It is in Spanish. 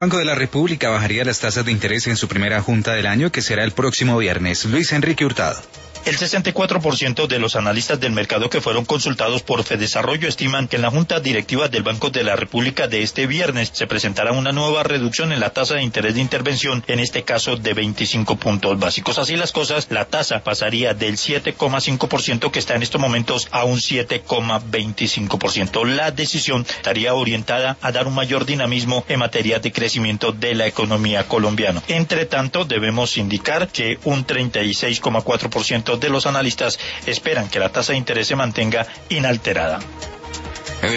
Banco de la República bajaría las tasas de interés en su primera junta del año, que será el próximo viernes. Luis Enrique Hurtado. El 64% de los analistas del mercado que fueron consultados por Fedesarrollo estiman que en la junta directiva del Banco de la República de este viernes se presentará una nueva reducción en la tasa de interés de intervención, en este caso de 25 puntos básicos. Así las cosas, la tasa pasaría del 7,5% que está en estos momentos a un 7,25%. La decisión estaría orientada a dar un mayor dinamismo en materia de crecimiento de la economía colombiana. Entre tanto, debemos indicar que un 36,4% de los analistas esperan que la tasa de interés se mantenga inalterada.